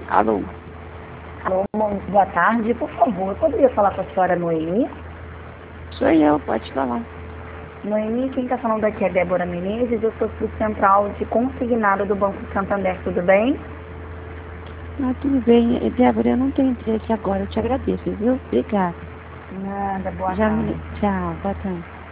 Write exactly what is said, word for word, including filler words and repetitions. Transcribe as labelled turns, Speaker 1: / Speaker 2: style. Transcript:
Speaker 1: Alô?
Speaker 2: Alô, bom- boa tarde, por favor, eu poderia falar com a senhora Noemi?
Speaker 1: Sou eu, pode falar.
Speaker 2: Noemi, quem está falando aqui é Débora Menezes, eu sou do Central de Consignado do Banco Santander, tudo bem?
Speaker 1: Ah, tudo bem. Eh, Débora, eu não tenho interesse agora, eu te agradeço, viu? Obrigada.
Speaker 2: Nada, boa
Speaker 1: Já me...
Speaker 2: tarde.
Speaker 1: Tchau, boa tarde.